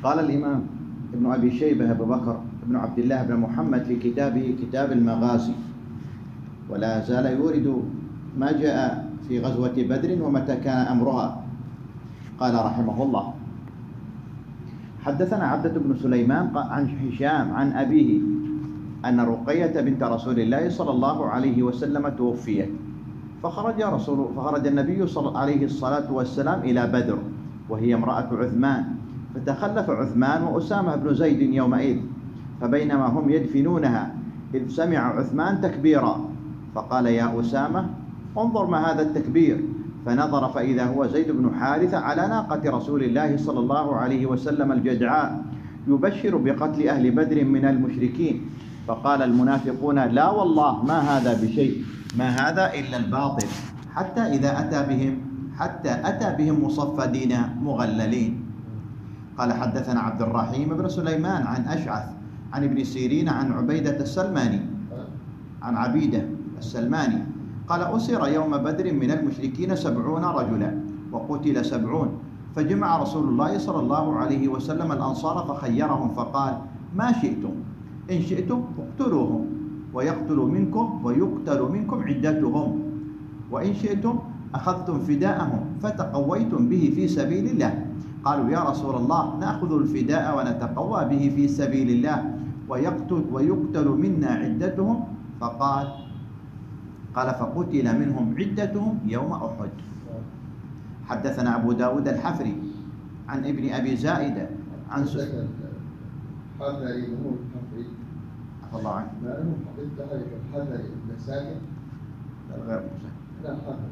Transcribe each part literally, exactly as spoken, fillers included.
قال الإمام ابن أبي شيبة أبو بكر بن عبد الله بن محمد في كتابه كتاب المغازي، ولا زال يورد ما جاء في غزوة بدر ومتى كان أمرها. قال رحمه الله: حدثنا عبدة بن سليمان عن هشام عن أبيه أن رقية بنت رسول الله صلى الله عليه وسلم توفيت، فخرج رسول فخرج النبي صلى عليه الصلاة والسلام إلى بدر وهي امرأة عثمان، فتخلف عثمان وأسامة بن زيد يومئذ، فبينما هم يدفنونها إذ سمع عثمان تكبيرا، فقال: يا أسامة انظر ما هذا التكبير، فنظر فإذا هو زيد بن حارثة على ناقة رسول الله صلى الله عليه وسلم الجدعاء يبشر بقتل أهل بدر من المشركين، فقال المنافقون: لا والله ما هذا بشيء، ما هذا إلا الباطل، حتى إذا أتى بهم حتى أتى بهم مصفدين مغللين. قال: حدثنا عبد الرحيم بن سليمان عن أشعث عن ابن سيرين عن عبيدة السلماني عن عبيدة السلماني قال: أسر يوم بدر من المشركين سبعون رجلا وقتل سبعون، فجمع رسول الله صلى الله عليه وسلم الأنصار فخيرهم فقال: ما شئتم، إن شئتم اقتلوهم ويقتل منكم ويقتل منكم عدتهم، وإن شئتم أخذتم فداءهم فتقويتم به في سبيل الله. قالوا: يا رسول الله نأخذ الفداء ونتقوى به في سبيل الله ويقتل ويقتل منا عدتهم، فقال قال فقتل منهم عدتهم يوم أحد. حدثنا أبو داود الحفري عن ابن أبي زائدة عن س... حفري نمو الحفري عفى الله عنه لا نمو حفظتها لك الحفري المساجد غير مساجد لا حفري.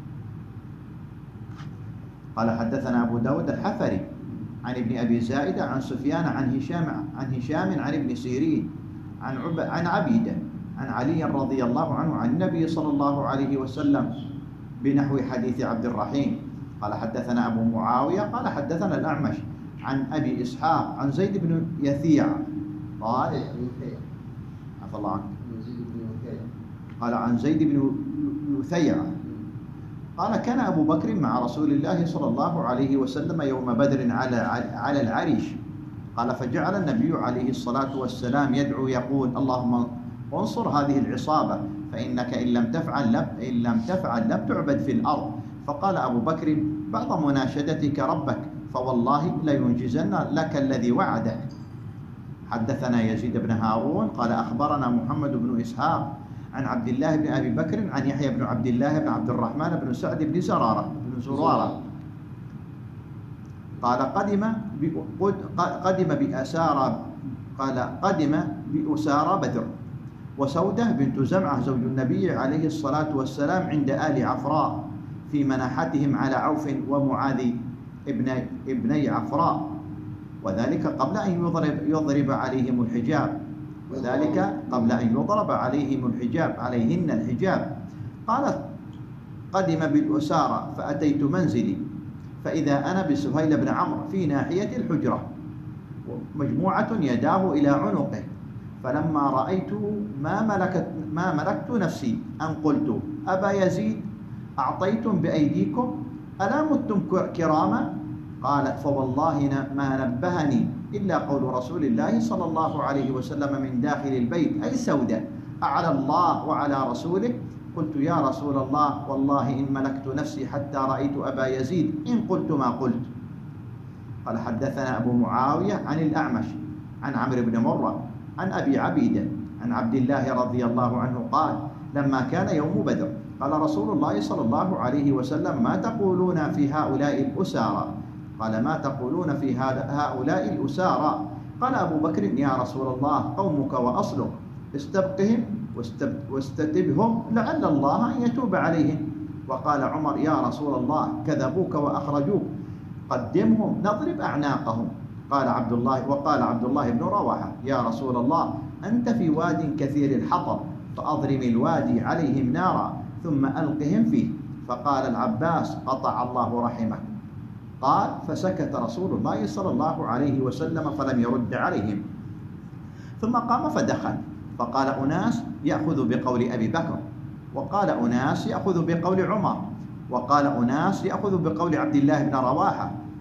قال: حدثنا أبو داود الحفري عن ابن أبي زائدة عن سفيان عن هشام عن هشام عن ابن سيرين عن عب... عن عبيدة عن علي رضي الله عنه عن النبي صلى الله عليه وسلم بنحو حديث عبد الرحيم. قال: حدثنا أبو معاوية قال: حدثنا الأعمش عن أبي إسحاق عن زيد بن يثيع قال: عفى الله عنه قال عن زيد بن يثيع قال: كان أبو بكر مع رسول الله صلى الله عليه وسلم يوم بدر على على العريش. قال: فجعل النبي عليه الصلاة والسلام يدعو يقول: اللهم وانصر هذه العصابة فإنك إن لم تفعل لم إن لم تفعل لم تعبد في الأرض. فقال أبو بكر: بعض مناشدتك ربك فوالله لينجزن لك الذي وعده. حدثنا يزيد بن هارون قال: أخبرنا محمد بن إسحاق عن عبد الله بن أبي بكر عن يحيى بن عبد الله بن عبد الرحمن بن سعد بن زرارة بن زرارة قال: قدم قدم بأسارى قال قدم بأسارى بدر وسودة بنت زمعة زوج النبي عليه الصلاة والسلام عند آل عفراء في مناحتهم على عوف ومعاذ ابن ابني عفراء، وذلك قبل أن يضرب يضرب عليهم الحجاب وذلك قبل أن يضرب عليهم الحجاب عليهن الحجاب. قالت: قدم بالأسارة فأتيت منزلي فإذا أنا بسهيل بن عمرو في ناحية الحجرة مجموعة يداه إلى عنقه، فلما رأيته ما ملكت ما ملكت نفسي أن قلت: أبا يزيد أعطيتم بأيديكم ألا متم كراما؟ قالت: فوالله ما نبهني إلا قول رسول الله صلى الله عليه وسلم من داخل البيت أي سودة: أعلى الله وعلى رسوله. قلت: يا رسول الله والله إن ملكت نفسي حتى رأيت أبا يزيد إن قلت ما قلت. قال: حدثنا أبو معاوية عن الأعمش عن عمرو بن مرة عن أبي عبيدة عن عبد الله رضي الله عنه قال: لما كان يوم بدر قال رسول الله صلى الله عليه وسلم: ما تقولون في هؤلاء الأسارى؟ قال: ما تقولون في هؤلاء الأسارى؟ قال أبو بكر: يا رسول الله قومك وأصلك، استبقهم واستتبهم لعل الله أن يتوب عليهم. وقال عمر: يا رسول الله كذبوك وأخرجوك، قدمهم نضرب أعناقهم. قال عبد الله وقال عبد الله بن رواحة: يا رسول الله أنت في واد كثير الحطب فأضرم الوادي عليهم نارا ثم ألقهم فيه. فقال العباس: قطع الله رحمك. قال: فسكت رسول الله صلى الله عليه وسلم فلم يرد عليهم، ثم قام فدخل فقال: أناس يأخذ بقول أبي بكر، وقال: أناس يأخذ بقول عمر، وقال: أناس يأخذ بقول عبد الله بن رواحة،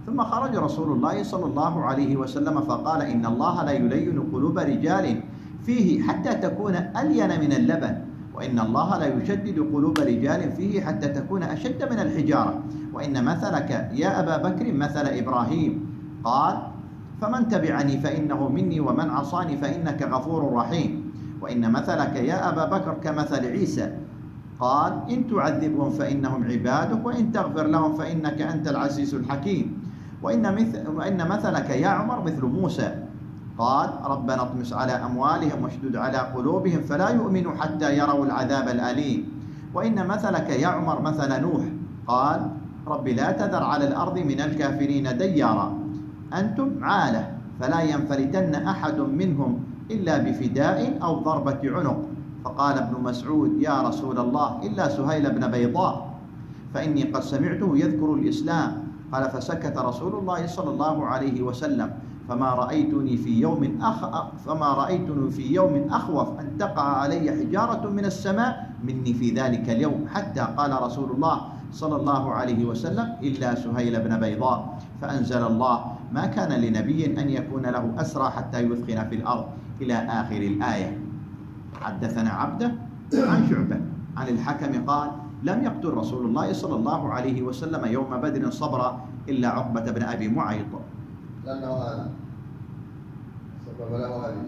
ثم خرج رسول الله صلى الله عليه وسلم فقال إن الله لا يلين قلوب رجال فيه حتى تكون ألين من اللبن، وإن الله لا يشدد قلوب رجال فيه حتى تكون أشد من الحجارة، وإن مثلك يا أبا بكر مثل إبراهيم. قال فمن تبعني فإنه مني ومن عصاني فإنك غفور رحيم. وإن مثلك يا أبا بكر كمثل عيسى. قال إن تعذبهم فإنهم عبادك وإن تغفر لهم فإنك أنت العزيز الحكيم. وإن, مثل وإن مثلك يا عمر مثل موسى. قال ربنا اطمس على أموالهم واشدد على قلوبهم فلا يؤمنوا حتى يروا العذاب الأليم. وإن مثلك يا عمر مثل نوح. قال رب لا تذر على الأرض من الكافرين ديارا، أنتم عالة فلا ينفلتن أحد منهم إلا بفداء أو ضربة عنق. فقال ابن مسعود يا رسول الله إلا سهيل بن بيضاء فإني قد سمعته يذكر الإسلام. قال فسكت رسول الله صلى الله عليه وسلم فما رأيتني في يوم أخ... فما رأيتني في يوم أخوف أن تقع علي حجارة من السماء مني في ذلك اليوم، حتى قال رسول الله صلى الله عليه وسلم إلا سهيل بن بيضاء. فأنزل الله ما كان لنبي أن يكون له أسرى حتى يثخن في الأرض إلى آخر الآية. حدثنا عبده عن شعبة عن الحكم قال لم يقتل رسول الله صلى الله عليه وسلم يوم بدر صبرا إلا عقبة بن أبي معيط لأنه هذا سبب له هذه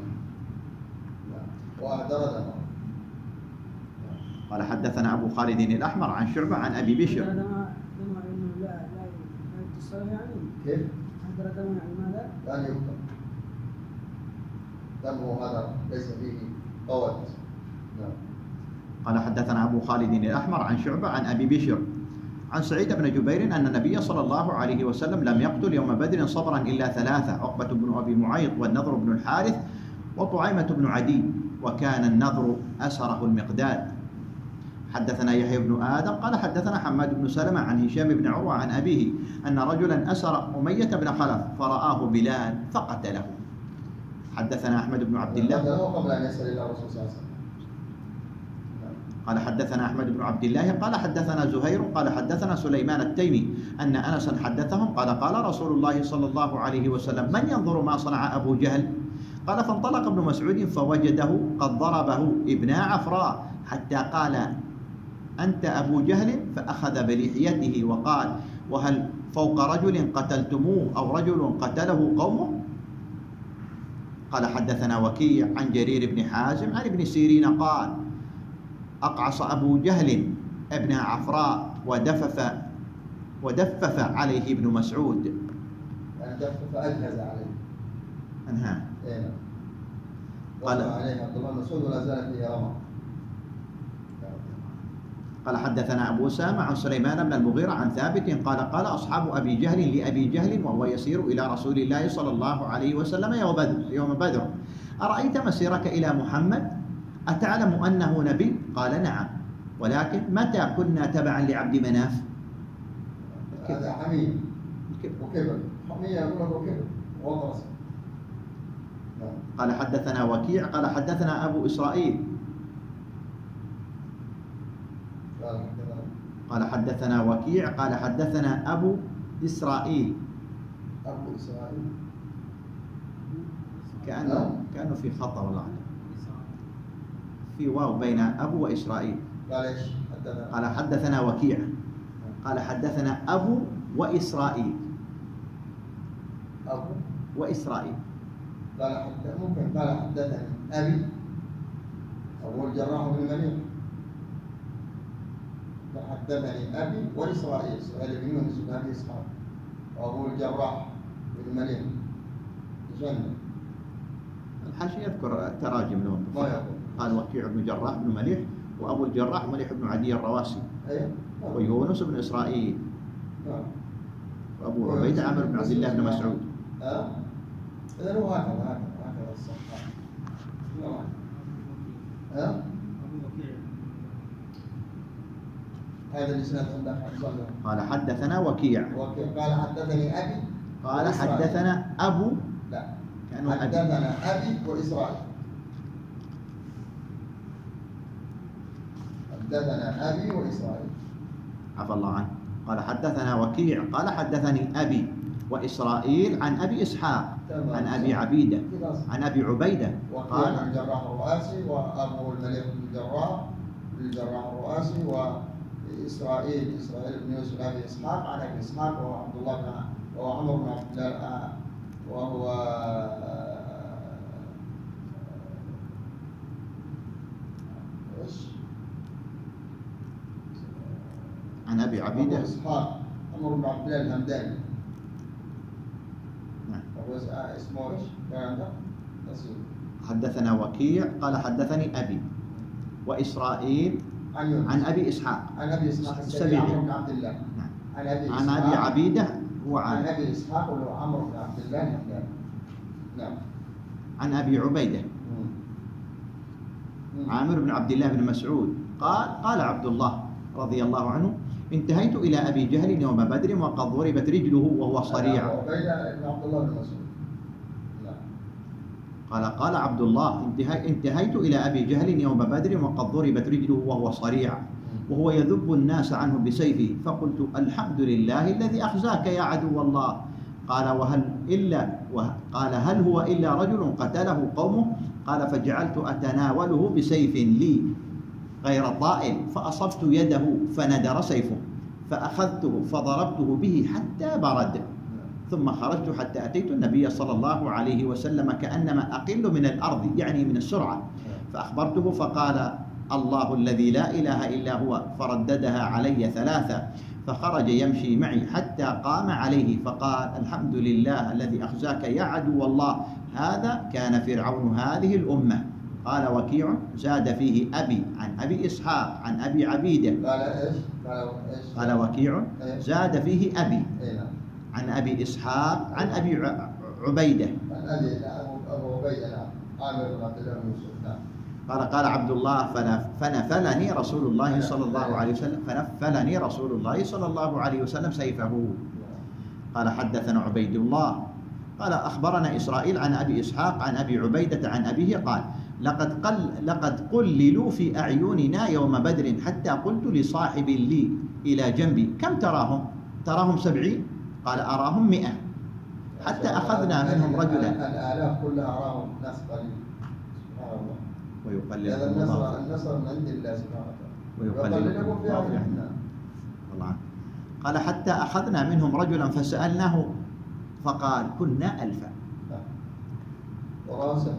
وأعترض. قال حدثنا أبو خالد الأحمر عن شعبة عن أبي بشر. كيف؟ لا يقتل دمه هذا ليس فيه قوة. قال حدثنا أبو خالد الأحمر عن شعبة عن أبي بشر عن سعيد بن جبير أن النبي صلى الله عليه وسلم لم يقتل يوم بدر صبرا إلا ثلاثة، عقبة بن أبي معيط والنضر بن الحارث وطعيمة بن عدي، وكان النضر أسره المقداد. حدثنا يحيى بن آدم قال حدثنا حماد بن سلمة عن هشام بن عروة عن أبيه أن رجلا أسر أمية بن خلف فرآه بلال فقتله. حدثنا أحمد بن عبد الله قبل أن يسأل إلى الرسول صلى الله عليه وسلم. قال حدثنا أحمد بن عبد الله قال حدثنا زهير قال حدثنا سليمان التيمي أن أنسا حدثهم قال قال رسول الله صلى الله عليه وسلم من ينظر ما صنع أبو جهل؟ قال فانطلق ابن مسعود فوجده قد ضربه ابنا عفراء حتى قال أنت أبو جهل، فأخذ بلحيته وقال وهل فوق رجل قتلتموه أو رجل قتله قومه؟ قال حدثنا وكيع عن جرير بن حازم عن ابن سيرين قال أقعص أبو جهل ابن عفراء ودفف ودفف عليه ابن مسعود. يعني دفف أجهز عليه. أنها. إيه. قال عليه عبد الله مسعود ولا زال فيه رمى. قال حدثنا أبو أسامة عن سليمان بن المغيرة عن ثابت قال قال أصحاب أبي جهل لأبي جهل وهو يسير إلى رسول الله صلى الله عليه وسلم يوم بدر, يوم بدر أرأيت مسيرك إلى محمد أتعلم أنه نبي؟ قال نعم، ولكن متى كنا تبعا لعبد مناف؟ هذا حميم وكبر حمية يقول وكبر وضرس. قال حدثنا وكيع قال حدثنا أبو إسرائيل قال حدثنا وكيع قال حدثنا أبو إسرائيل أبو إسرائيل كأنه كانوا في خطأ والله، في واو بين أبو وإسرائيل. قال إيش حدثنا؟ قال حدثنا وكيع قال حدثنا أبو وإسرائيل أبو وإسرائيل. قال حدثنا ممكن قال حدثني أبي أبو الجراح بن منيع حدثني أبي وإسرائيل سؤال بن يونس بن أبي إسحاق وأبو الجراح بن منيع جنة. الحاشية يذكر تراجم لهم ما يقول قال وكيع بن جراح بن مليح وأبو الجراح مليح بن عدي الرواسي أيوه ويونس بن إسرائيل نعم وأبو عبيد عامر بن عبد الله بن مسعود. ها إذا هو هكذا هكذا هكذا الصحة. نعم ها هذا الإسناد عندك قال حدثنا وكيع قال حدثني أبي قال حدثنا أبو لا كأنه حدثنا أبي وإسرائيل حدثنا أبي وإسرائيل عفى الله عنه. قال حدثنا وكيع قال حدثني أبي وإسرائيل عن أبي إسحاق تمام. عن أبي عبيدة خلاص. عن أبي عبيدة وقيل قال عن الجراح الرؤاسي وأبو الملك بن الجراح الجراح الرؤاسي وإسرائيل إسرائيل بن يوسف بن أبي إسحاق عن أبي إسحاق وهو عبد الله بن وهو عمرو بن عبد الله وهو ايش؟ عن أبي عبيدة أبو إسحاق عمرو بن عبد الله الهمداني. نعم. أبو اسمه ايش؟ كان عنده؟ نسيت. حدثنا وكيع قال حدثني أبي وإسرائيل عن يونس. عن أبي إسحاق عن أبي إسحاق السبيعي. عمرو بن عبد الله. نعم. عن أبي عن إسحاق أبي عبيدة هو عن عن أبي إسحاق وهو عمرو بن عبد الله الهمداني. نعم. عن أبي عبيدة عامر بن عبد الله بن مسعود قال قال عبد الله رضي الله عنه انتهيت إلى أبي جهل يوم بدر وقد ضربت رجله وهو صريع. عبيدة بن عبد الله بن مسعود. قال قال عبد الله انتهي انتهيت إلى أبي جهل يوم بدر وقد ضربت رجله وهو صريع وهو يذب الناس عنه بسيفه فقلت الحمد لله الذي أخزاك يا عدو الله. قال وهل إلا قال هل هو إلا رجل قتله قومه؟ قال فجعلت أتناوله بسيف لي غير طائل فأصبت يده فندر سيفه فأخذته فضربته به حتى برد ثم خرجت حتى أتيت النبي صلى الله عليه وسلم كأنما أقل من الأرض يعني من السرعة فأخبرته فقال الله الذي لا إله إلا هو فرددها علي ثلاثة فخرج يمشي معي حتى قام عليه فقال الحمد لله الذي أخزاك يا عدو الله هذا كان فرعون هذه الأمة. قال وكيع زاد فيه أبي عن أبي إسحاق عن أبي عبيدة. قال إيش؟ قال إيش؟ قال وكيع زاد فيه أبي إيه؟ عن أبي إسحاق عن أبي عبيدة عن أبي أبو عبيدة نعم عامر بن عبد الله بن يوسف نعم. قال قال عبد الله فنفلني رسول الله صلى الله عليه وسلم فنفلني رسول الله صلى الله عليه وسلم سيفه. قال حدثنا عبيد الله قال أخبرنا إسرائيل عن أبي إسحاق عن أبي عبيدة عن أبيه قال لقد قل لقد قللوا في أعيننا يوم بدر حتى قلت لصاحب لي إلى جنبي كم تراهم؟ تراهم سبعين؟ قال أراهم مئة حتى أخذنا منهم رجلا. الآلاف كلها أراهم ناس قليل سبحان الله. ويقلل هذا النصر النصر من عند الله سبحانه وتعالى. ويقلل فيها الله. قال حتى أخذنا منهم رجلا فسألناه فقال كنا ألفا. وراسه.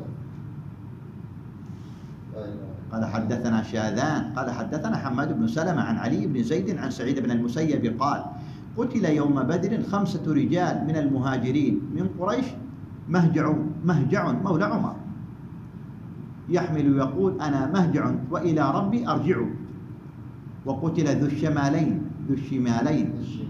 قال حدثنا شاذان قال حدثنا حماد بن سلمة عن علي بن زيد عن سعيد بن المسيب قال قتل يوم بدر خمسة رجال من المهاجرين من قريش مهجع مهجع مولى عمر يحمل يقول أنا مهجع وإلى ربي أرجع. وقتل ذو الشمالين ذو الشمالين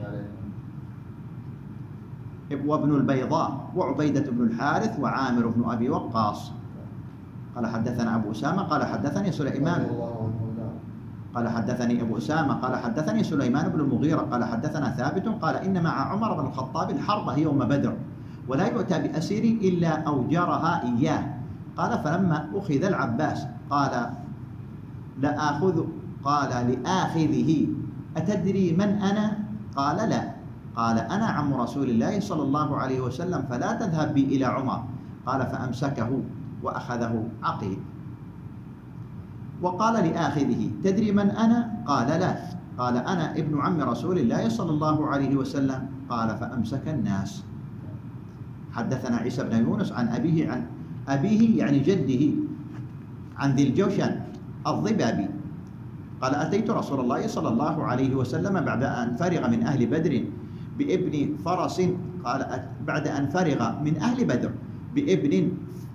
وابن البيضاء وعبيدة بن الحارث وعامر بن أبي وقاص. قال حدثنا أبو أسامة قال حدثني سليمان قال حدثني أبو أسامة قال حدثني سليمان بن المغيرة قال حدثنا ثابت قال إن مع عمر بن الخطاب الحرب يوم بدر ولا يؤتى بأسير إلا أوجرها إياه. قال فلما أخذ العباس قال لآخذ قال لآخذه أتدري من أنا؟ قال لا. قال أنا عم رسول الله صلى الله عليه وسلم فلا تذهب بي إلى عمر. قال فأمسكه وأخذه عقيل. وقال لآخذه تدري من أنا؟ قال لا. قال أنا ابن عم رسول الله صلى الله عليه وسلم. قال فأمسك الناس. حدثنا عيسى بن يونس عن أبيه عن أبيه يعني جده عن ذي الجوشن الضبابي قال أتيت رسول الله صلى الله عليه وسلم بعد أن فرغ من أهل بدر بابن فرس قال بعد أن فرغ من أهل بدر بابن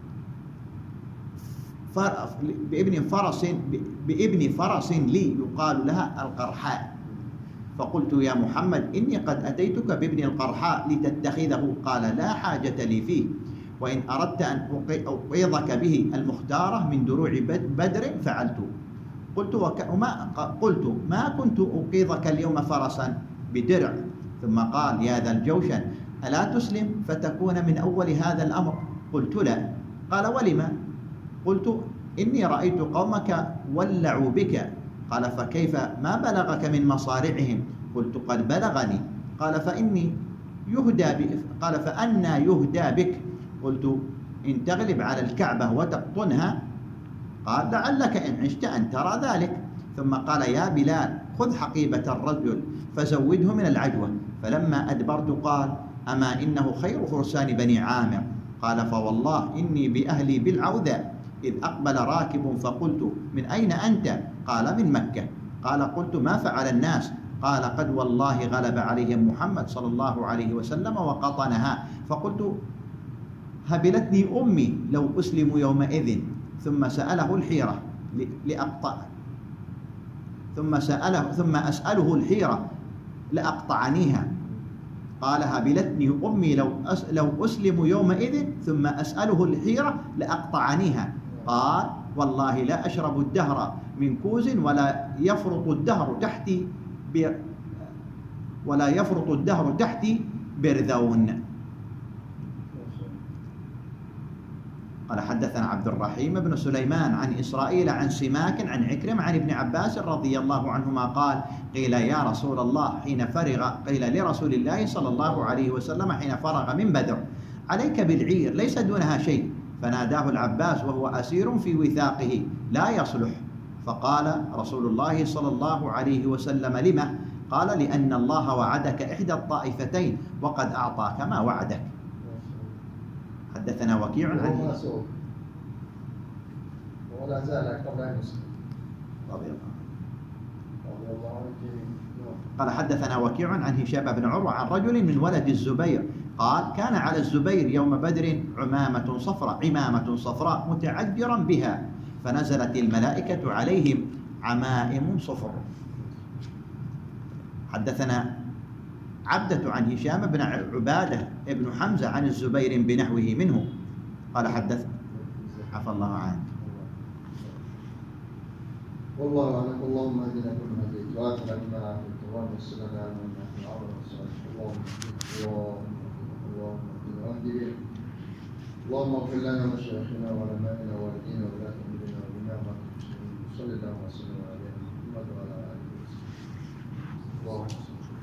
بابن فرس بابن فرس لي يقال لها القرحاء فقلت يا محمد إني قد أتيتك بابن القرحاء لتتخذه. قال لا حاجة لي فيه وإن أردت أن أوقظك به المختارة من دروع بدر فعلت. قلت وما قلت ما كنت أوقظك اليوم فرسا بدرع. ثم قال يا ذا الجوشن ألا تسلم فتكون من أول هذا الأمر؟ قلت لا. قال ولما؟ قلت إني رأيت قومك ولعوا بك. قال فكيف ما بلغك من مصارعهم؟ قلت قد بلغني. قال فإني يهدى بك. قال فأنى يهدى بك؟ قلت إن تغلب على الكعبة وتقطنها. قال لعلك إن عشت أن ترى ذلك. ثم قال يا بلال خذ حقيبة الرجل فزوده من العجوة. فلما أدبرت قال أما إنه خير فرسان بني عامر. قال فوالله إني بأهلي بالعوذاء إذ أقبل راكب فقلت من أين أنت؟ قال من مكة. قال قلت ما فعل الناس؟ قال قد والله غلب عليهم محمد صلى الله عليه وسلم وقطنها. فقلت هبلتني أمي لو أسلم يومئذ. ثم سأله الحيرة لأقطع ثم سأله ثم أسأله الحيرة لأقطعنيها. قال هبلتني أمي لو أس لو أسلم يومئذ ثم أسأله الحيرة لأقطعنيها. قال والله لا أشرب الدهر من كوز ولا يفرط الدهر تحتي ولا يفرط الدهر تحتي برذون. قال حدثنا عبد الرحيم بن سليمان عن إسرائيل عن سماك عن عكرمة عن ابن عباس رضي الله عنهما قال قيل يا رسول الله حين فرغ قيل لرسول الله صلى الله عليه وسلم حين فرغ من بدر عليك بالعير ليس دونها شيء. فناداه العباس وهو أسير في وثاقه لا يصلح. فقال رسول الله صلى الله عليه وسلم لما؟ قال لأن الله وعدك إحدى الطائفتين وقد أعطاك ما وعدك. حدثنا وكيع عن ولا زال قبل أن يسلم رضي الله عنه. قال حدثنا وكيع عن هشام بن عروة عن رجل من ولد الزبير قال كان على الزبير يوم بدر عمامة صفراء عمامة صفراء متعجرا بها فنزلت الملائكة عليهم عمائم صفر. حدثنا عبدة عن هشام بن عبادة ابن حمزة عن الزبير بنحوه منه قال حدث عفى الله عنه. والله أعلم. اللهم اهدنا فيمن هديت وآتنا فيمن عافيت اللهم اغفر لنا وارحمنا في الأرض والصالح. اللهم اللهم اللهم اهدنا واهد بنا. اللهم اغفر لنا ومشايخنا وعلمائنا والدينا